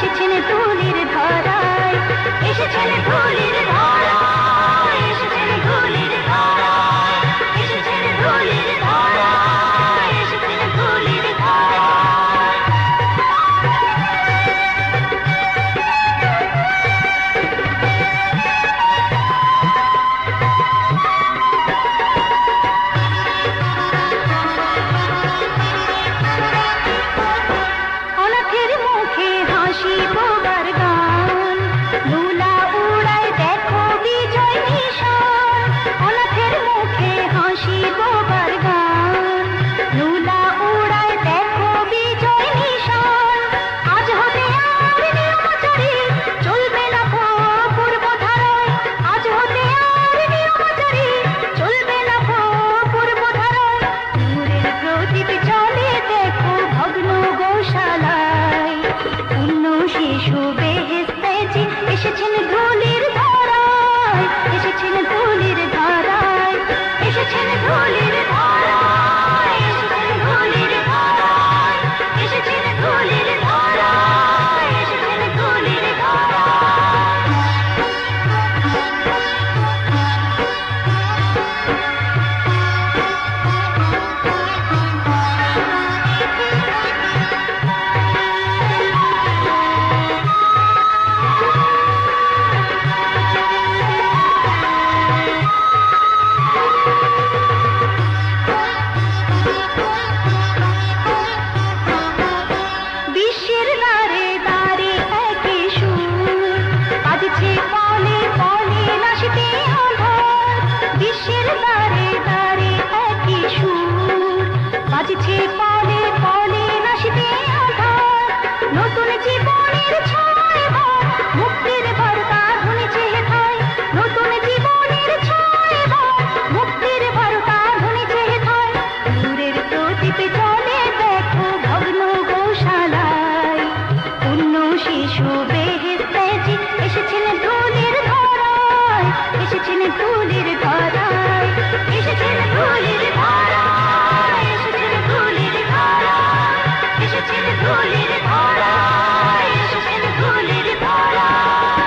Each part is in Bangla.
এসেছেন ধুলির ধরায়, এসেছেন ধুলির ধরায়, এসেছেন ধুলির ধরায়, এসেছেন ধুলির ধরায়, এসেছেন ধুলির ধরায়। অনাথের মুখে হাসি বোবার গান, ধুলা উড়ায় দেখো বিজয় নিশান। অনাথের মুখে হাসি বোবার গান, ধুলা উড়ায় দেখো বিজয় নিশান। আজ হতে আর নিয়মাচারী চলবে না পূর্ব ধারায়, আজ হতে আর নিয়মাচারী চলবে না পূর্ব ধারায়। নূরের প্রদীপ চলে দেখো ভগ্ন গোশালায়, পূর্ণ শিশু বেহেশতে এসেছেন ধুলির ধরায়, এসেছেন ধুলির ধরায়, এসেছেন ধুলির ধরায়, এসেছেন ধুলির ধরায়, এসেছেন ধুলির ধরায়, এসেছেন ধুলির বিশ্বের দ্বারে দ্বারে একই সুর, বাজছে পলে পলে নাশিতে আঁধার। বিশ্বের দ্বারে দ্বারে একই সুর, বাজছে পলে পলে নাশিতে আঁধার। নতুন জীবনের ছয় ভর, মুক্তির বার্তা ধ্বনিছে হেথায়। নতুন জীবনের ছয় ভর, মুক্তির বার্তা ধ্বনিছে হেথায়। নূরের প্রদীপ চলে দেখো ভগ্ন গোশালায়, পূর্ণ শিশু বেহেশতে এসেছেন ধুলির ধরায়, এসেছেন ধুলির ধরায়, এসেছেন ধুলির ধরায়, এসেছেন ধুলির ধরায়, এসেছেন ধুলির ধরায়, এসেছেন ধুলির ধরায়।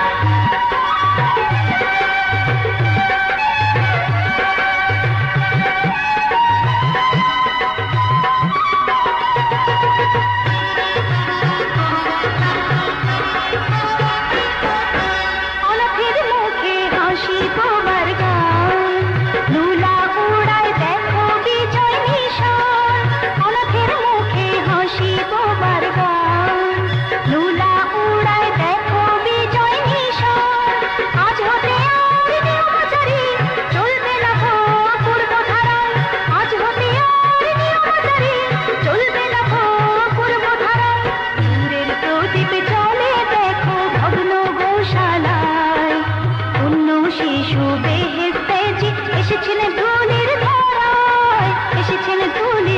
অনাথের মুখে হাসি বোবার গান, ধুলা উড়ায় দেখো বিজয় নিশান। অনাথের মুখে হাসি বোবার গান, ধুলা উড়ায় দেখো বিজয় নিশান। আজ হতে আর নিয়মাচারী চলবে না পূর্ব ধারায়, আজ হতে আর নিয়মাচারী চলবে না পূর্ব ধারায়। নূরের প্রদীপ চলে দেখো ভগ্ন গোশালায়, পূর্ণ শিশু বেহেশতে এসেছেন ধুলির ধরায়, এসেছেন ধুলির